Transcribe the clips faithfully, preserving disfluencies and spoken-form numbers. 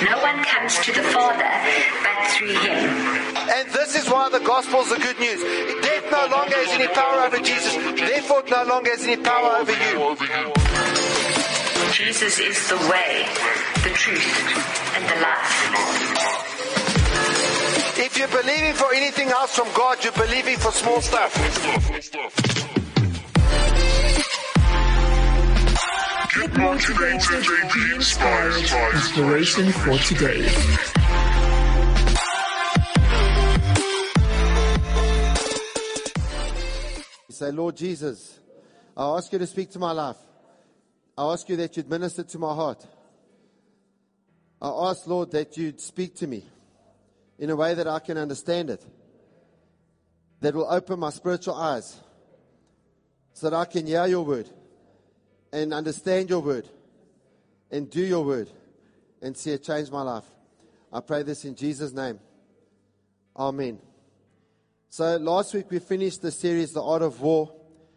No one comes to the Father but through him. And this is why the gospel is the good news. Death no longer has any power over Jesus. Therefore, it no longer has any power over you. Jesus is the way, the truth, and the life. If you're believing for anything else from God, you're believing for small stuff. Get motivated and be inspired. Inspiration for today. Say, Lord Jesus, I ask you to speak to my life. I ask you that you'd minister to my heart. I ask, Lord, that you'd speak to me in a way that I can understand it, that will open my spiritual eyes so that I can hear your word and understand your word and do your word and see it change my life. I pray this in Jesus' name. Amen. So last week we finished the series, The Art of War,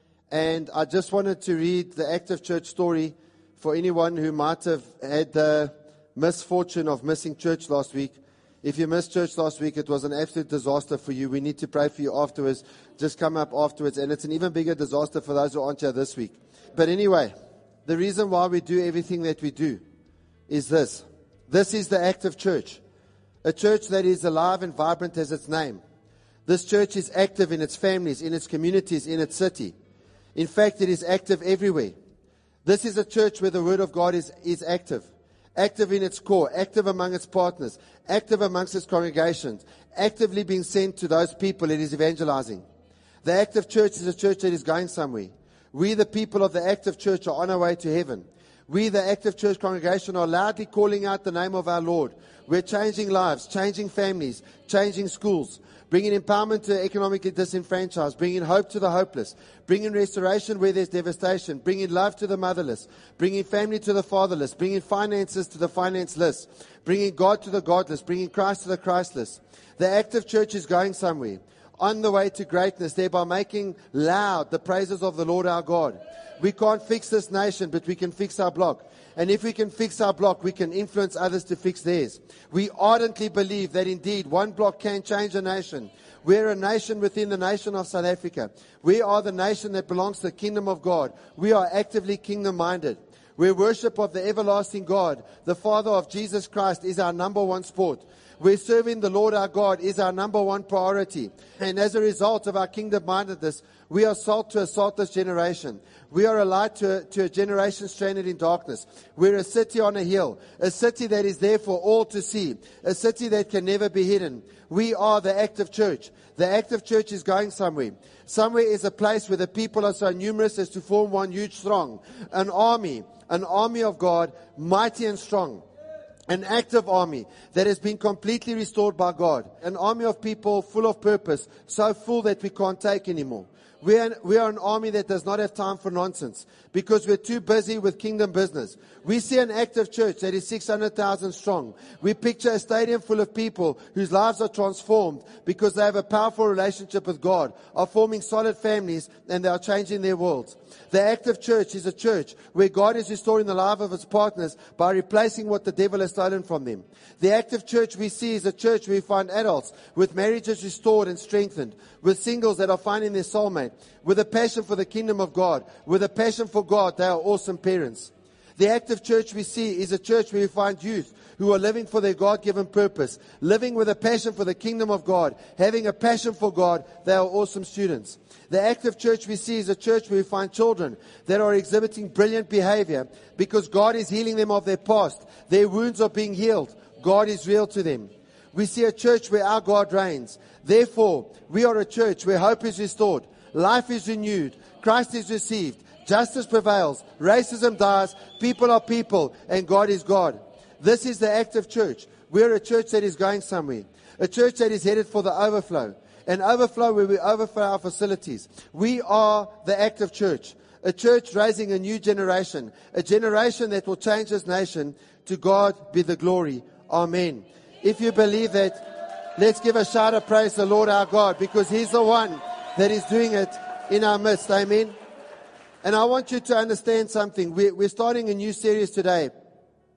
and I just wanted to read the Active Church story for anyone who might have had the misfortune of missing church last week. If you missed church last week, it was an absolute disaster for you. We need to pray for you afterwards. Just come up afterwards, and it's an even bigger disaster for those who aren't here this week. But anyway, the reason why we do everything that we do is this. This is the Active Church, a church that is alive and vibrant as its name. This church is active in its families, in its communities, in its city. In fact, it is active everywhere. This is a church where the Word of God is, is active. Active in its core, active among its partners, active amongst its congregations, actively being sent to those people it is evangelizing. The Active Church is a church that is going somewhere. We, the people of the Active Church, are on our way to heaven. We, the Active Church congregation, are loudly calling out the name of our Lord. We're changing lives, changing families, changing schools, bringing empowerment to the economically disenfranchised, bringing hope to the hopeless, bringing restoration where there's devastation, bringing love to the motherless, bringing family to the fatherless, bringing finances to the financeless, bringing God to the godless, bringing Christ to the Christless. The Active Church is going somewhere, on the way to greatness, thereby making loud the praises of the Lord our God. We can't fix this nation, but we can fix our block. And if we can fix our block, we can influence others to fix theirs. We ardently believe that indeed one block can change a nation. We're a nation within the nation of South Africa. We are the nation that belongs to the kingdom of God. We are actively kingdom-minded. Where worship of the everlasting God, the Father of Jesus Christ, is our number one sport. Where serving the Lord our God is our number one priority. And as a result of our kingdom-mindedness, we are salt to a saltless generation. We are a light to a, to a generation stranded in darkness. We're a city on a hill, a city that is there for all to see, a city that can never be hidden. We are the Active Church. The Active Church is going somewhere. Somewhere is a place where the people are so numerous as to form one huge throng, an army, an army of God, mighty and strong. An active army that has been completely restored by God. An army of people full of purpose, so full that we can't take anymore. We are, we are an army that does not have time for nonsense because we're too busy with kingdom business. We see an active church that is six hundred thousand strong. We picture a stadium full of people whose lives are transformed because they have a powerful relationship with God, are forming solid families, and they are changing their worlds. The active church is a church where God is restoring the life of its partners by replacing what the devil has stolen from them. The active church we see is a church where we find adults with marriages restored and strengthened, with singles that are finding their soulmate, with a passion for the kingdom of God, with a passion for God. They are awesome parents. The active church we see is a church where we find youth who are living for their God-given purpose, living with a passion for the kingdom of God, having a passion for God. They are awesome students. The active church we see is a church where we find children that are exhibiting brilliant behavior because God is healing them of their past. Their wounds are being healed. God is real to them. We see a church where our God reigns. Therefore, we are a church where hope is restored, life is renewed, Christ is received, justice prevails, racism dies, people are people, and God is God. This is the active church. We're a church that is going somewhere. A church that is headed for the overflow. An overflow where we overflow our facilities. We are the active church. A church raising a new generation. A generation that will change this nation. To God be the glory. Amen. If you believe that, let's give a shout of praise to the Lord our God, because He's the one that is doing it in our midst. Amen. And I want you to understand something. We're starting a new series today.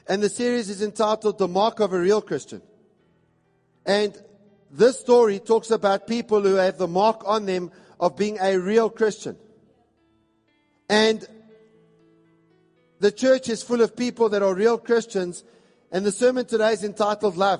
And the series is entitled The Mark of a Real Christian. And this story talks about people who have the mark on them of being a real Christian. And the church is full of people that are real Christians. And the sermon today is entitled Love.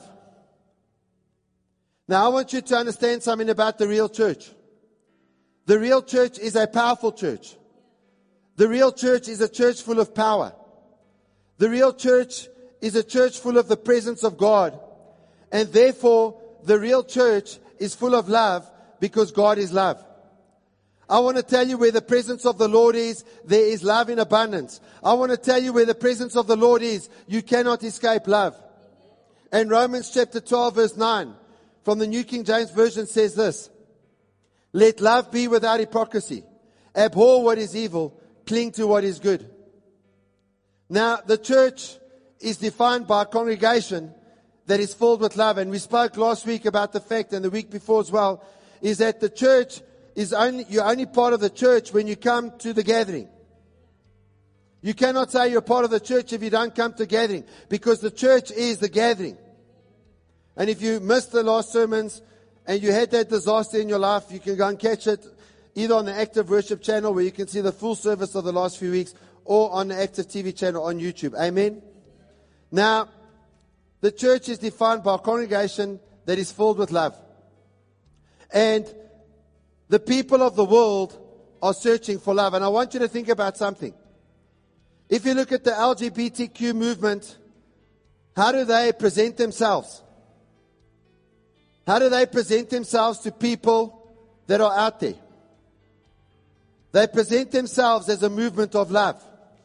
Now I want you to understand something about the real church. The real church is a powerful church. The real church is a church full of power. The real church is a church full of the presence of God. And therefore, the real church is full of love because God is love. I want to tell you where the presence of the Lord is, there is love in abundance. I want to tell you where the presence of the Lord is, you cannot escape love. And Romans chapter twelve verse nine from the New King James Version says this: let love be without hypocrisy. Abhor what is evil, cling to what is good. Now, the church is defined by a congregation that is filled with love. And we spoke last week about the fact, and the week before as well, is that the church is only, you're only part of the church when you come to the gathering. You cannot say you're part of the church if you don't come to gathering, because the church is the gathering. And if you missed the last sermons and you had that disaster in your life, you can go and catch it either on the Active Worship channel, where you can see the full service of the last few weeks, or on the Active T V channel on YouTube. Amen? Now, the church is defined by a congregation that is filled with love. And the people of the world are searching for love. And I want you to think about something. If you look at the L G B T Q movement, how do they present themselves? How do they present themselves to people that are out there? They present themselves as a movement of love.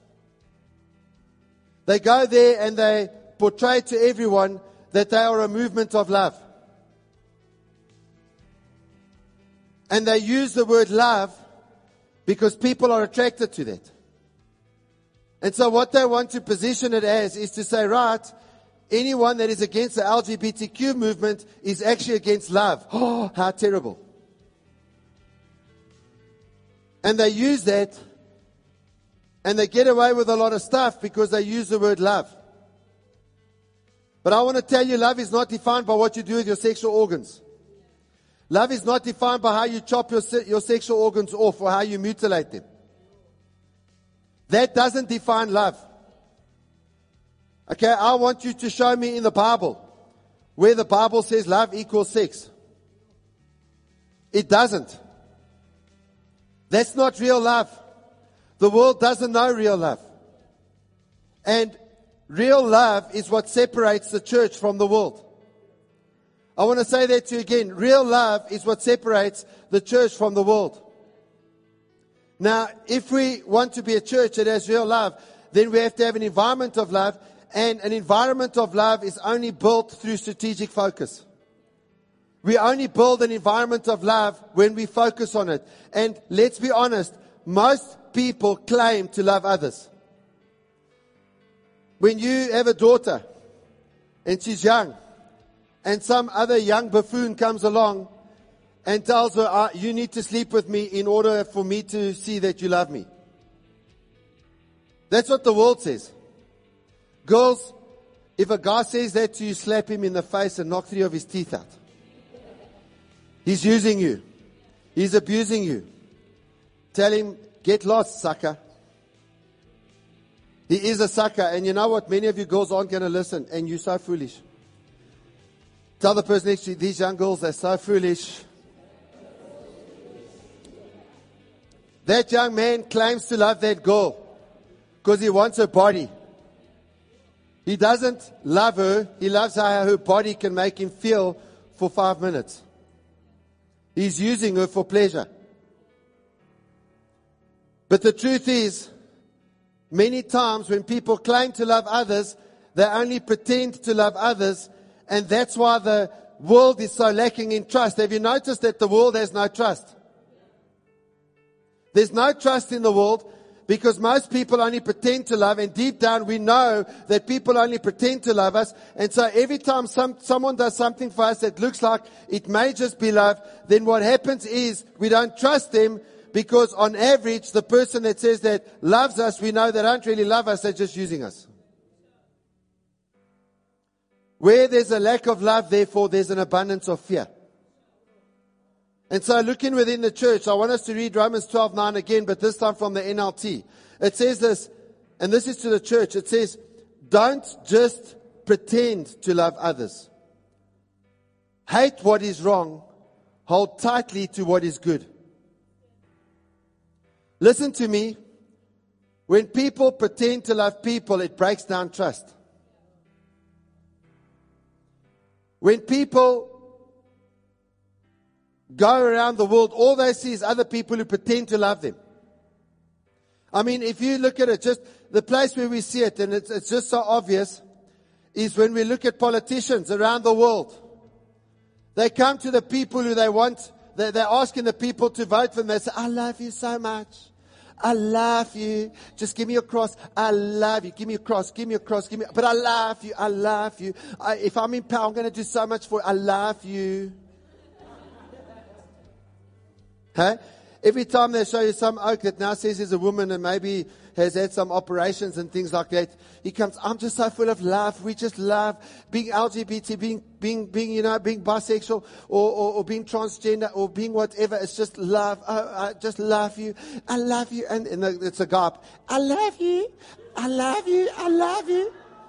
They go there and they portray to everyone that they are a movement of love. And they use the word love because people are attracted to that. And so what they want to position it as is to say, right, anyone that is against the L G B T Q movement is actually against love. Oh, how terrible. And they use that, and they get away with a lot of stuff because they use the word love. But I want to tell you, love is not defined by what you do with your sexual organs. Love is not defined by how you chop your, your sexual organs off or how you mutilate them. That doesn't define love. Okay, I want you to show me in the Bible where the Bible says love equals sex. It doesn't. That's not real love. The world doesn't know real love. And real love is what separates the church from the world. I want to say that to you again. Real love is what separates the church from the world. Now, if we want to be a church that has real love, then we have to have an environment of love. And an environment of love is only built through strategic focus. We only build an environment of love when we focus on it. And let's be honest, most people claim to love others. When you have a daughter and she's young and some other young buffoon comes along and tells her, ah, you need to sleep with me in order for me to see that you love me. That's what the world says. Girls, if a guy says that to you, slap him in the face and knock three of his teeth out. He's using you. He's abusing you. Tell him, get lost, sucker. He is a sucker. And you know what? Many of you girls aren't going to listen. And you're so foolish. Tell the person next to you, these young girls, they're so foolish. That young man claims to love that girl because he wants her body. He doesn't love her. He loves how her body can make him feel for five minutes. He's using her for pleasure. But the truth is, many times when people claim to love others, they only pretend to love others. And that's why the world is so lacking in trust. Have you noticed that the world has no trust? There's no trust in the world because most people only pretend to love, and deep down we know that people only pretend to love us. And so every time some, someone does something for us that looks like it may just be love, then what happens is we don't trust them, because on average the person that says that loves us, we know they don't really love us, they're just using us. Where there's a lack of love, therefore, there's an abundance of fear. And so looking within the church, I want us to read Romans twelve nine again, but this time from the N L T. It says this, and this is to the church. It says, don't just pretend to love others. Hate what is wrong. Hold tightly to what is good. Listen to me. When people pretend to love people, it breaks down trust. When people go around the world, all they see is other people who pretend to love them. I mean, if you look at it, just the place where we see it, and it's, it's just so obvious, is when we look at politicians around the world. They come to the people who they want, they're, they're asking the people to vote for them. They say, I love you so much. I love you. Just give me your cross. I love you. Give me your cross. Give me your cross. Give me. But I love you. I love you. I, if I'm in power, I'm going to do so much for you. I love you. Hey? Every time they show you some oak that now says he's a woman and maybe has had some operations and things like that, he comes, I'm just so full of love. We just love being L G B T, being, being, being, you know, being bisexual or, or, or being transgender or being whatever. It's just love. I, I just love you. I love you. And, and it's a guy. I love you. I love you. I love you.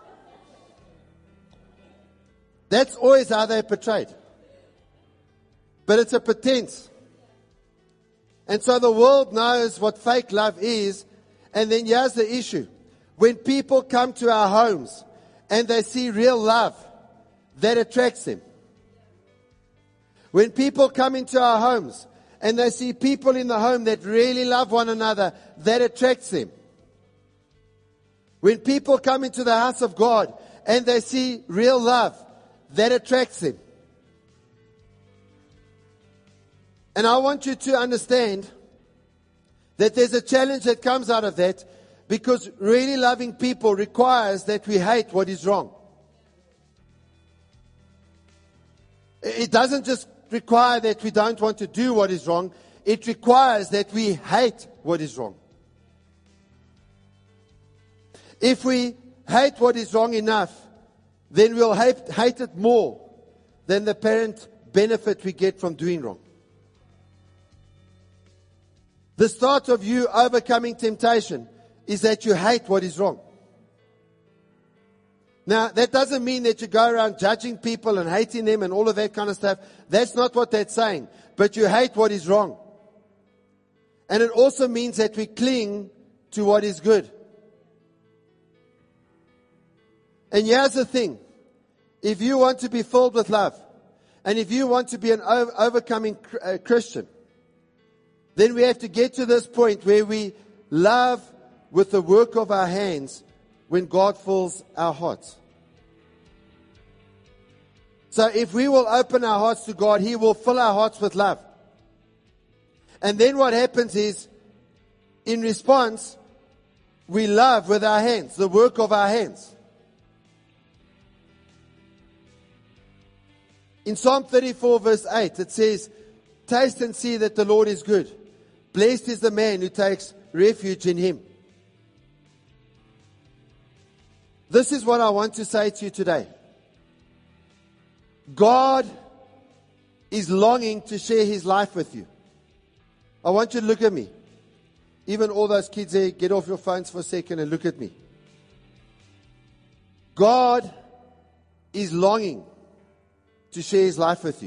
That's always how they're portrayed. But it's a pretense. And so the world knows what fake love is. And then here's the issue. When people come to our homes and they see real love, that attracts them. When people come into our homes and they see people in the home that really love one another, that attracts them. When people come into the house of God and they see real love, that attracts them. And I want you to understand that there's a challenge that comes out of that, because really loving people requires that we hate what is wrong. It doesn't just require that we don't want to do what is wrong. It requires that we hate what is wrong. If we hate what is wrong enough, then we'll hate, hate it more than the apparent benefit we get from doing wrong. The start of you overcoming temptation is that you hate what is wrong. Now, that doesn't mean that you go around judging people and hating them and all of that kind of stuff. That's not what that's saying. But you hate what is wrong. And it also means that we cling to what is good. And here's the thing. If you want to be filled with love, and if you want to be an overcoming Christian, then we have to get to this point where we love with the work of our hands when God fills our hearts. So if we will open our hearts to God, He will fill our hearts with love. And then what happens is, in response, we love with our hands, the work of our hands. In Psalm thirty-four verse eight, it says, taste and see that the Lord is good. Blessed is the man who takes refuge in Him. This is what I want to say to you today. God is longing to share His life with you. I want you to look at me. Even all those kids there, get off your phones for a second and look at me. God is longing to share His life with you.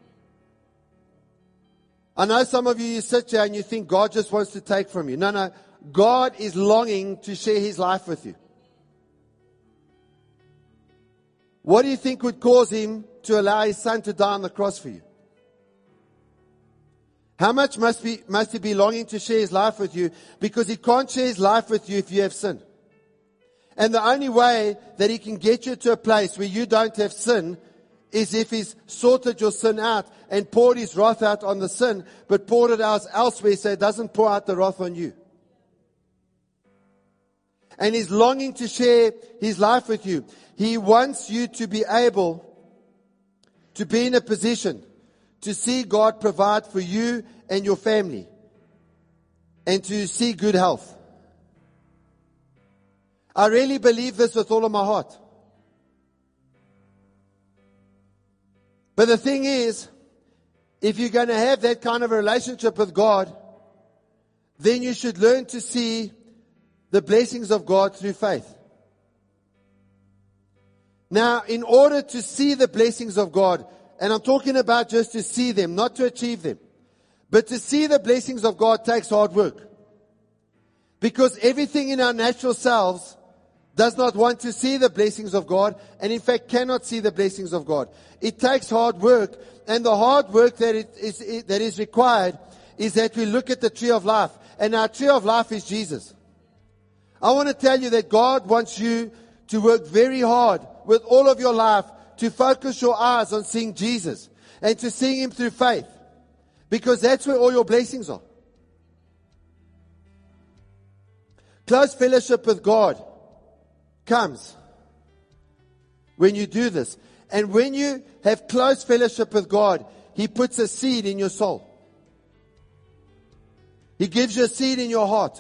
I know some of you, you sit here and you think God just wants to take from you. No, no. God is longing to share His life with you. What do you think would cause Him to allow His Son to die on the cross for you? How much must be, must He be longing to share His life with you? Because He can't share His life with you if you have sin. And the only way that He can get you to a place where you don't have sin is if He's sorted your sin out and poured His wrath out on the sin, but poured it out elsewhere so it doesn't pour out the wrath on you. And He's longing to share His life with you. He wants you to be able to be in a position to see God provide for you and your family, and to see good health. I really believe this with all of my heart. But the thing is, if you're going to have that kind of a relationship with God, then you should learn to see the blessings of God through faith. Now, in order to see the blessings of God, and I'm talking about just to see them, not to achieve them, but to see the blessings of God takes hard work. Because everything in our natural selves does not want to see the blessings of God, and in fact cannot see the blessings of God. It takes hard work, and the hard work that it is it, that is required is that we look at the tree of life, and our tree of life is Jesus. I want to tell you that God wants you to work very hard with all of your life to focus your eyes on seeing Jesus and to seeing Him through faith, because that's where all your blessings are. Close fellowship with God comes when you do this. And when you have close fellowship with God, He puts a seed in your soul. He gives you a seed in your heart.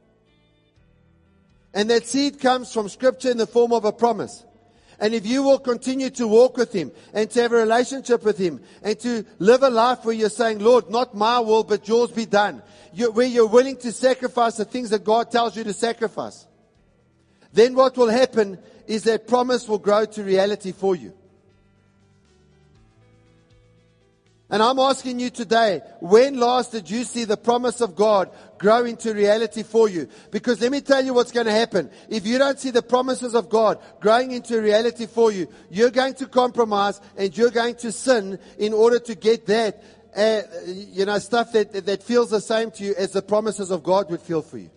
And that seed comes from Scripture in the form of a promise. And if you will continue to walk with Him and to have a relationship with Him and to live a life where you're saying, Lord, not my will, but yours be done. You, where you're willing to sacrifice the things that God tells you to sacrifice. Then what will happen is that promise will grow to reality for you. And I'm asking you today, when last did you see the promise of God grow into reality for you? Because let me tell you what's going to happen. If you don't see the promises of God growing into reality for you, you're going to compromise and you're going to sin in order to get that, uh, you know, stuff that, that feels the same to you as the promises of God would feel for you.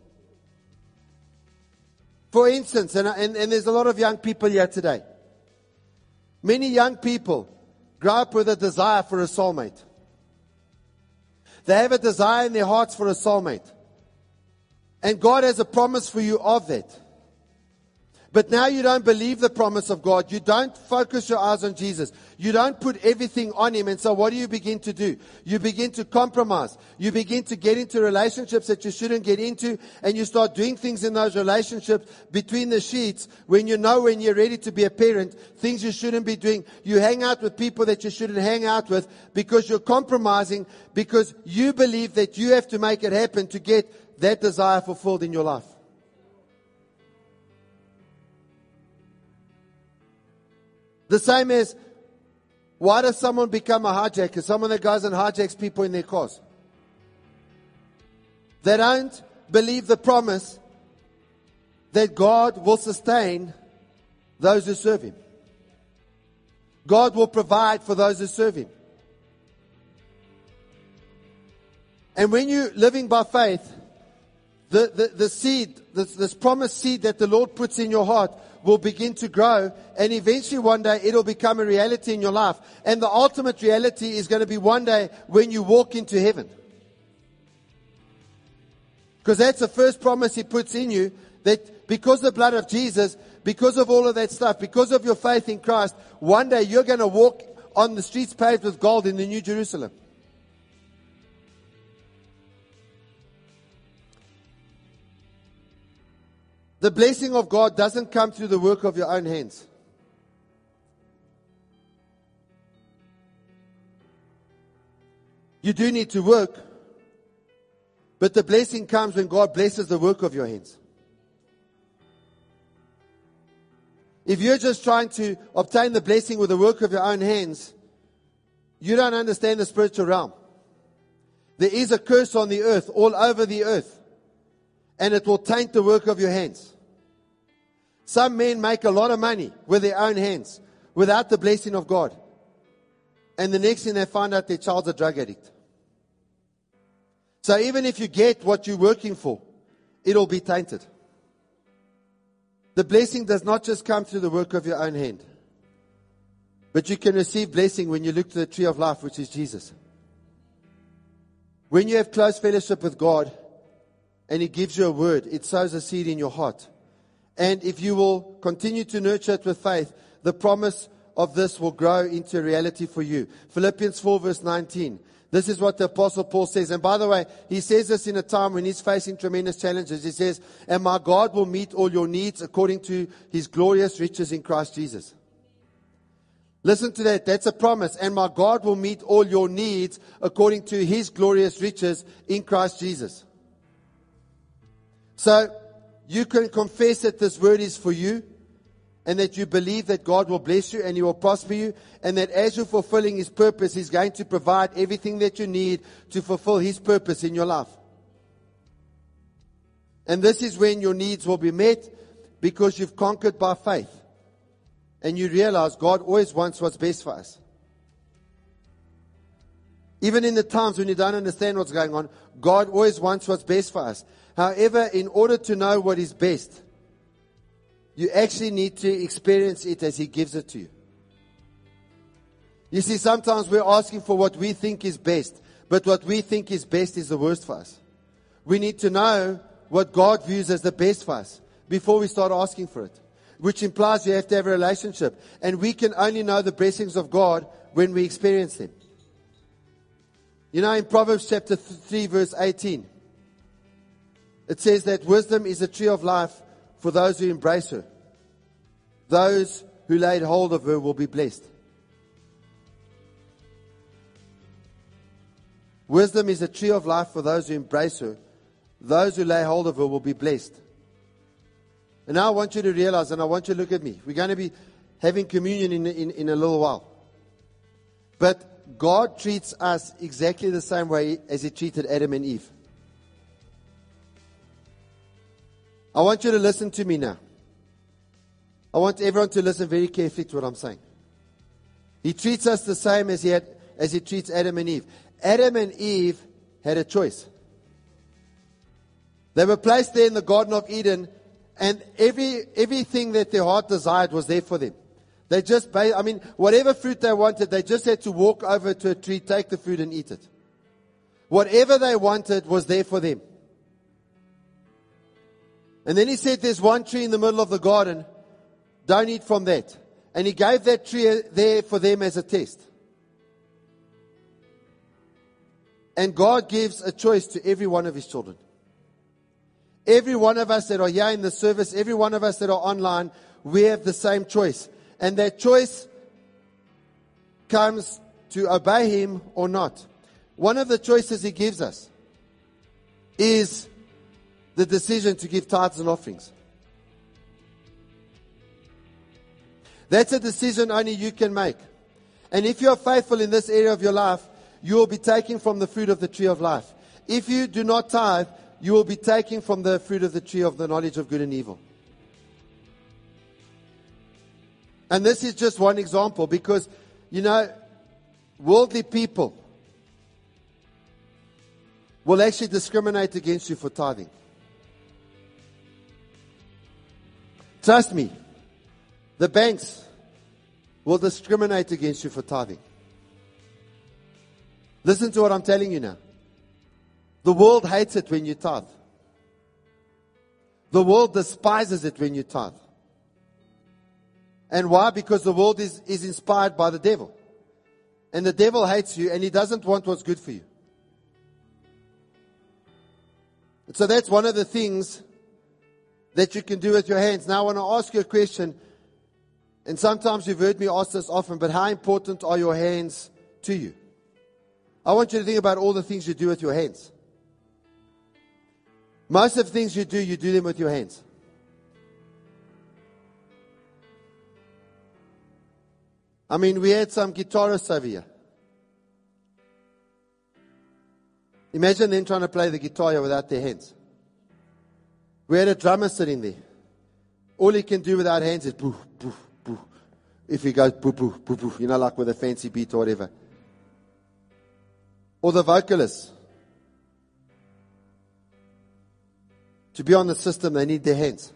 For instance, and, and, and there's a lot of young people here today. Many young people grow up with a desire for a soulmate. They have a desire in their hearts for a soulmate. And God has a promise for you of that. But now you don't believe the promise of God. You don't focus your eyes on Jesus. You don't put everything on Him. And so what do you begin to do? You begin to compromise. You begin to get into relationships that you shouldn't get into. And you start doing things in those relationships between the sheets when you know when you're ready to be a parent, things you shouldn't be doing. You hang out with people that you shouldn't hang out with because you're compromising, because you believe that you have to make it happen to get that desire fulfilled in your life. The same as, why does someone become a hijacker? Someone that goes and hijacks people in their cars. They don't believe the promise that God will sustain those who serve Him. God will provide for those who serve Him. And when you're living by faith, the, the, the seed, this, this promised seed that the Lord puts in your heart will begin to grow, and eventually one day it'll become a reality in your life. And the ultimate reality is going to be one day when you walk into heaven. Because that's the first promise He puts in you, that because of the blood of Jesus, because of all of that stuff, because of your faith in Christ, one day you're going to walk on the streets paved with gold in the New Jerusalem. The blessing of God doesn't come through the work of your own hands. You do need to work, but the blessing comes when God blesses the work of your hands. If you're just trying to obtain the blessing with the work of your own hands, you don't understand the spiritual realm. There is a curse on the earth, all over the earth. And it will taint the work of your hands. Some men make a lot of money with their own hands without the blessing of God. And the next thing they find out, their child's a drug addict. So even if you get what you're working for, it'll be tainted. The blessing does not just come through the work of your own hand. But you can receive blessing when you look to the tree of life, which is Jesus. When you have close fellowship with God, and He gives you a word, it sows a seed in your heart. And if you will continue to nurture it with faith, the promise of this will grow into reality for you. Philippians four verse nineteen. This is what the Apostle Paul says. And by the way, he says this in a time when he's facing tremendous challenges. He says, and my God will meet all your needs according to His glorious riches in Christ Jesus. Listen to that. That's a promise. And my God will meet all your needs according to his glorious riches in Christ Jesus. So you can confess that this word is for you, and that you believe that God will bless you and he will prosper you, and that as you're fulfilling his purpose, he's going to provide everything that you need to fulfill his purpose in your life. And this is when your needs will be met, because you've conquered by faith. And you realize God always wants what's best for us. Even in the times when you don't understand what's going on, God always wants what's best for us. However, in order to know what is best, you actually need to experience it as he gives it to you. You see, sometimes we're asking for what we think is best, but what we think is best is the worst for us. We need to know what God views as the best for us before we start asking for it. Which implies you have to have a relationship. And we can only know the blessings of God when we experience them. You know, in Proverbs chapter three, verse eighteen, it says that wisdom is a tree of life for those who embrace her. Those who laid hold of her will be blessed. Wisdom is a tree of life for those who embrace her. Those who lay hold of her will be blessed. And now I want you to realize, and I want you to look at me. We're going to be having communion in, in, in a little while. But God treats us exactly the same way as he treated Adam and Eve. I want you to listen to me now. I want everyone to listen very carefully to what I'm saying. He treats us the same as he had, as he treats Adam and Eve. Adam and Eve had a choice. They were placed there in the Garden of Eden, and every everything that their heart desired was there for them. They just, I mean, whatever fruit they wanted, they just had to walk over to a tree, take the fruit and eat it. Whatever they wanted was there for them. And then he said, there's one tree in the middle of the garden, don't eat from that. And he gave that tree there for them as a test. And God gives a choice to every one of his children. Every one of us that are here in the service, every one of us that are online, we have the same choice. And that choice comes to obey him or not. One of the choices he gives us is the decision to give tithes and offerings. That's a decision only you can make. And if you are faithful in this area of your life, you will be taking from the fruit of the tree of life. If you do not tithe, you will be taking from the fruit of the tree of the knowledge of good and evil. And this is just one example, because, you know, worldly people will actually discriminate against you for tithing. Trust me, the banks will discriminate against you for tithing. Listen to what I'm telling you now. The world hates it when you tithe. The world despises it when you tithe. And why? Because the world is, is inspired by the devil. And the devil hates you, and he doesn't want what's good for you. And so that's one of the things that you can do with your hands. Now I want to ask you a question. And sometimes you've heard me ask this often, but how important are your hands to you? I want you to think about all the things you do with your hands. Most of the things you do, you do them with your hands. I mean, we had some guitarists over here. Imagine them trying to play the guitar without their hands. We had a drummer sitting there. All he can do without hands is boo, boo, boo. If he goes boo, boo, boo, boo, you know, like with a fancy beat or whatever. Or the vocalists. To be on the system, they need their hands.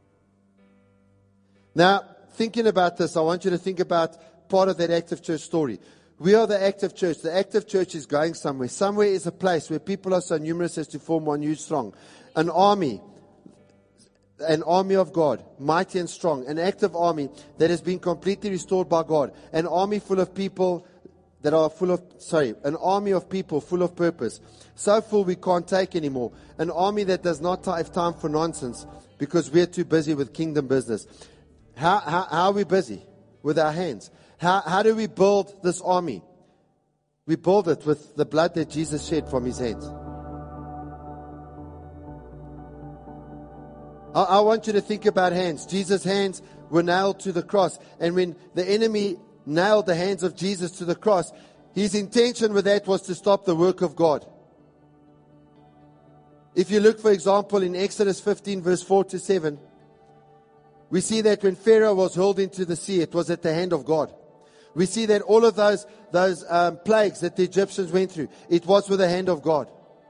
Now, thinking about this, I want you to think about part of that active church story. We are the active church. The active church is going somewhere. Somewhere is a place where people are so numerous as to form one huge strong. An army. An army of God. Mighty and strong. An active army that has been completely restored by God. An army full of people that are full of, sorry, an army of people full of purpose. So full we can't take anymore. An army that does not have time for nonsense because we're too busy with kingdom business. How, how, how are we busy? With our hands. How, how do we build this army? We build it with the blood that Jesus shed from his hands. I, I want you to think about hands. Jesus' hands were nailed to the cross. And when the enemy nailed the hands of Jesus to the cross, his intention with that was to stop the work of God. If you look, for example, in Exodus fifteen, verse four to seven, we see that when Pharaoh was hurled into the sea, it was at the hand of God. We see that all of those, those um, plagues that the Egyptians went through, it was with the hand of God.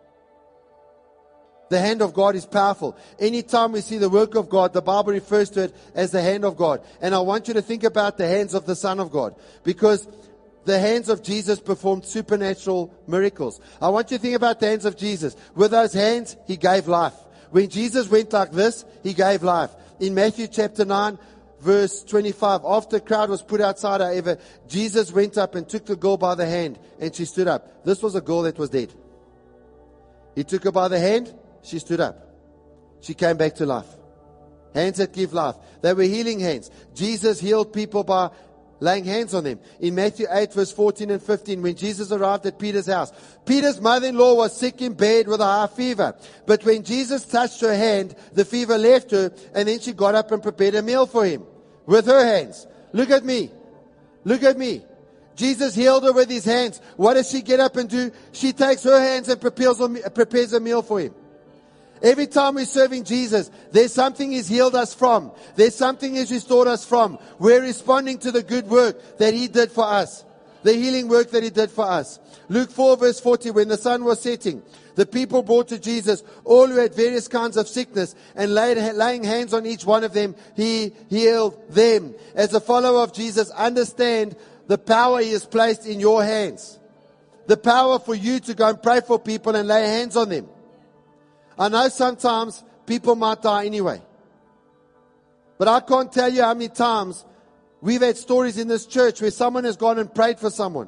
The hand of God is powerful. Anytime we see the work of God, the Bible refers to it as the hand of God. And I want you to think about the hands of the Son of God, because the hands of Jesus performed supernatural miracles. I want you to think about the hands of Jesus. With those hands, he gave life. When Jesus went like this, he gave life. In Matthew chapter nine, verse twenty-five, after the crowd was put outside, however, Jesus went up and took the girl by the hand, and she stood up. This was a girl that was dead. He took her by the hand, she stood up. She came back to life. Hands that give life. They were healing hands. Jesus healed people by laying hands on them. In Matthew eight, verse fourteen and fifteen, when Jesus arrived at Peter's house, Peter's mother-in-law was sick in bed with a high fever. But when Jesus touched her hand, the fever left her, and then she got up and prepared a meal for him with her hands. Look at me. Look at me. Jesus healed her with his hands. What does she get up and do? She takes her hands and prepares a, prepares a meal for him. Every time we're serving Jesus, there's something He's healed us from. There's something He's restored us from. We're responding to the good work that He did for us. The healing work that He did for us. Luke four verse forty, when the sun was setting, the people brought to Jesus all who had various kinds of sickness, and laid, laying hands on each one of them, He healed them. As a follower of Jesus, understand the power He has placed in your hands. The power for you to go and pray for people and lay hands on them. I know sometimes people might die anyway. But I can't tell you how many times we've had stories in this church where someone has gone and prayed for someone,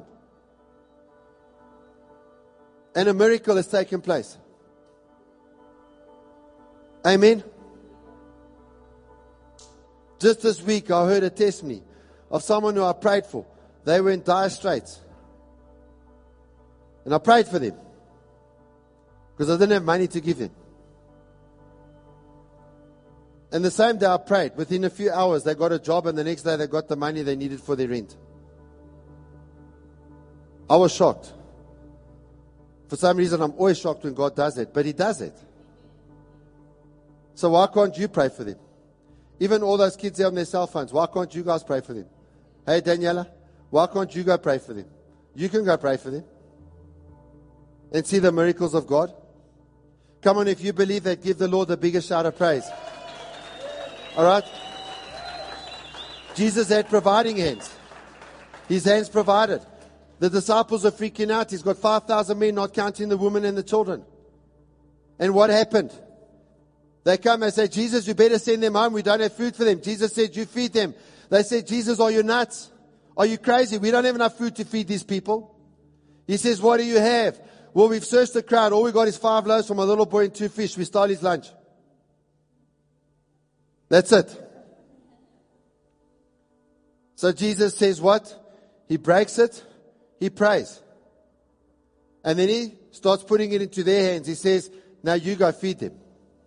and a miracle has taken place. Amen. Just this week I heard a testimony of someone who I prayed for. They were in dire straits. And I prayed for them, because I didn't have money to give them. And the same day I prayed, within a few hours they got a job, and the next day they got the money they needed for their rent. I was shocked. For some reason I'm always shocked when God does it, but He does it. So why can't you pray for them? Even all those kids there on their cell phones, why can't you guys pray for them? Hey Daniela, why can't you go pray for them? You can go pray for them and see the miracles of God. Come on, if you believe that, give the Lord the biggest shout of praise. All right? Jesus had providing hands. His hands provided. The disciples are freaking out. He's got five thousand men, not counting the women and the children. And what happened? They come and say, Jesus, you better send them home. We don't have food for them. Jesus said, you feed them. They said, Jesus, are you nuts? Are you crazy? We don't have enough food to feed these people. He says, what do you have? Well, we've searched the crowd. All we got is five loaves from a little boy and two fish. We stole his lunch. That's it. So Jesus says what? He breaks it. He prays. And then He starts putting it into their hands. He says, now you go feed them.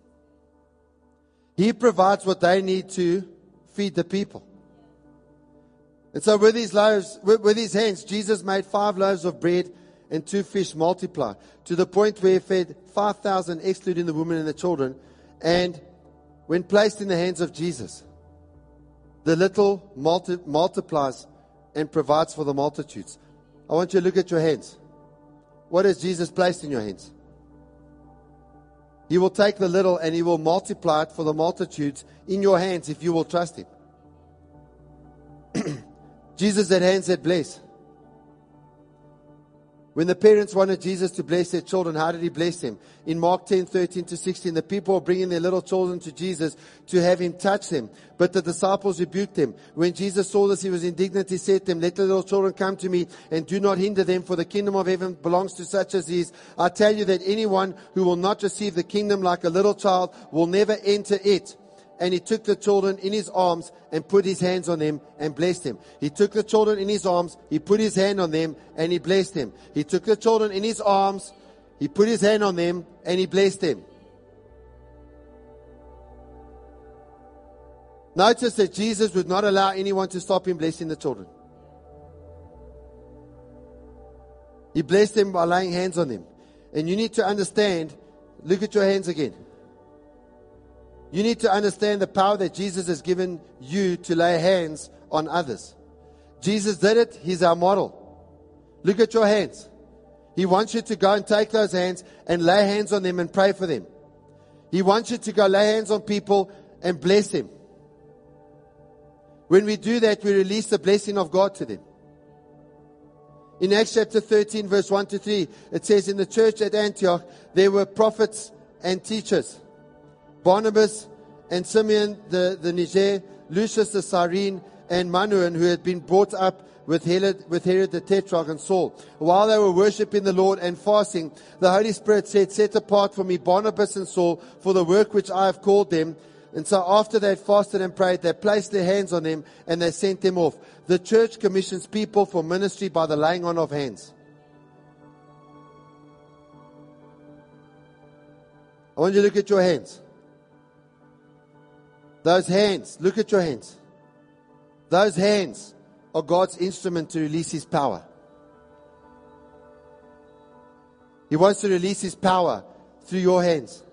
He provides what they need to feed the people. And so with his loaves, with, with his hands, Jesus made five loaves of bread and two fish multiply, to the point where He fed five thousand, excluding the women and the children. And when placed in the hands of Jesus, the little multi- multiplies and provides for the multitudes. I want you to look at your hands. What has Jesus placed in your hands? He will take the little and He will multiply it for the multitudes in your hands if you will trust Him. Jesus had hands that bless. When the parents wanted Jesus to bless their children, how did He bless them? In Mark ten, thirteen to sixteen, the people were bringing their little children to Jesus to have Him touch them. But the disciples rebuked them. When Jesus saw this, He was indignant. He said to them, let the little children come to me, and do not hinder them, for the kingdom of heaven belongs to such as these. I tell you that anyone who will not receive the kingdom like a little child will never enter it. and he took the children in his arms and put his hands on them and blessed them. He took the children in his arms, he put his hand on them and he blessed them. He took the children in his arms, he put his hand on them and he blessed them. Notice that Jesus would not allow anyone to stop him blessing the children. He blessed them by laying hands on them. And you need to understand, look at your hands again. You need to understand the power that Jesus has given you to lay hands on others. Jesus did it. He's our model. Look at your hands. He wants you to go and take those hands and lay hands on them and pray for them. He wants you to go lay hands on people and bless them. When we do that, we release the blessing of God to them. In Acts chapter thirteen, verse one to three, it says, in the church at Antioch, there were prophets and teachers. Barnabas and Simeon the, the Niger, Lucius the Cyrene, and Manaen, who had been brought up with Herod, with Herod the Tetrarch and Saul. While they were worshiping the Lord and fasting, the Holy Spirit said, set apart for me Barnabas and Saul for the work which I have called them. And so after they had fasted and prayed, they placed their hands on them and they sent them off. The church commissions people for ministry by the laying on of hands. I want you to look at your hands. Those hands, look at your hands. Those hands are God's instrument to release His power. He wants to release His power through your hands.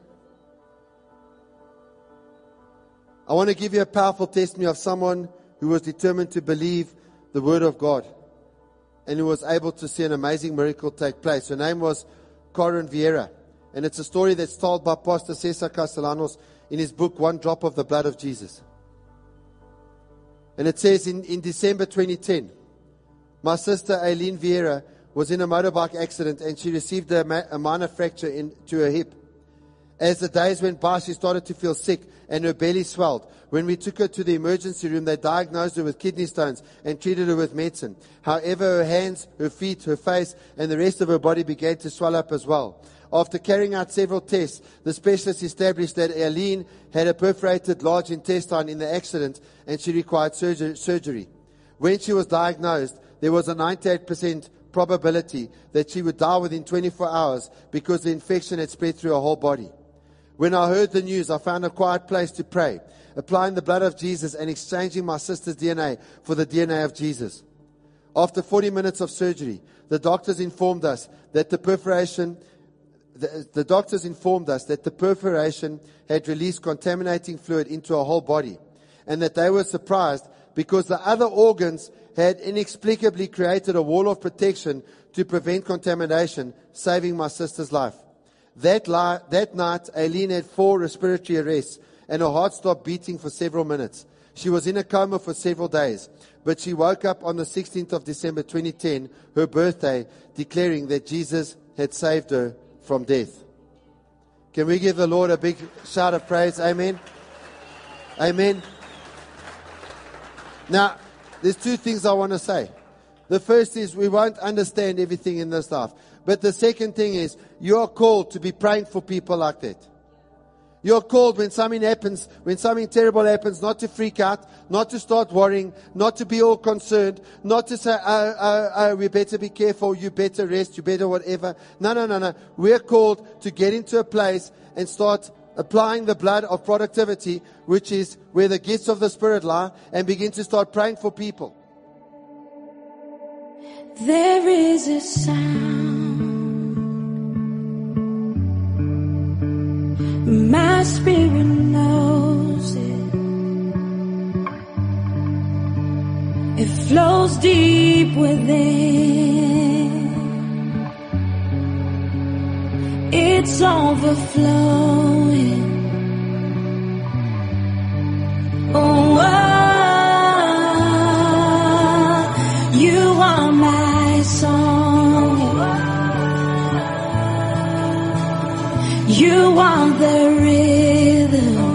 I want to give you a powerful testimony of someone who was determined to believe the Word of God and who was able to see an amazing miracle take place. Her name was Corin Vieira, and it's a story that's told by Pastor Cesar Castellanos in his book, One Drop of the Blood of Jesus. And it says in, in December twenty ten, my sister Aileen Vieira was in a motorbike accident and she received a, ma- a minor fracture in, to her hip. As the days went by, she started to feel sick and her belly swelled. When we took her to the emergency room, they diagnosed her with kidney stones and treated her with medicine. However, her hands, her feet, her face, and the rest of her body began to swell up as well. After carrying out several tests, the specialist established that Aileen had a perforated large intestine in the accident and she required surgery. surgery. When she was diagnosed, there was a ninety-eight percent probability that she would die within twenty-four hours because the infection had spread through her whole body. When I heard the news, I found a quiet place to pray, applying the blood of Jesus and exchanging my sister's D N A for the D N A of Jesus. After forty minutes of surgery, the doctors informed us that the perforation, the, the doctors informed us that the perforation had released contaminating fluid into her whole body, and that they were surprised because the other organs had inexplicably created a wall of protection to prevent contamination, saving my sister's life. That, li- that night, Aileen had four respiratory arrests and her heart stopped beating for several minutes. She was in a coma for several days, but she woke up on the sixteenth of December twenty ten, her birthday, declaring that Jesus had saved her from death. Can we give the Lord a big shout of praise? Amen. Amen. Now, there's two things I want to say. The first is we won't understand everything in this life. But the second thing is, you're called to be praying for people like that. You're called when something happens, when something terrible happens, not to freak out, not to start worrying, not to be all concerned, not to say, oh, oh, oh, we better be careful, you better rest, you better whatever. No, no, no, no. We're called to get into a place and start applying the blood of productivity, which is where the gifts of the Spirit lie, and begin to start praying for people. There is a sound my spirit knows it. It flows deep within. It's overflowing. Oh, oh, you are my song. You are the rhythm.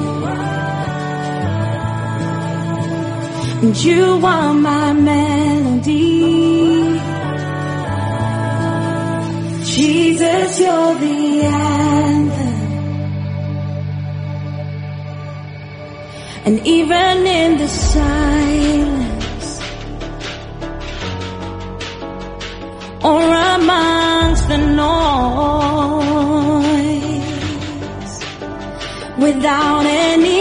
And you are my melody. Jesus, you're the anthem. And even in the silence, or amongst the noise, without any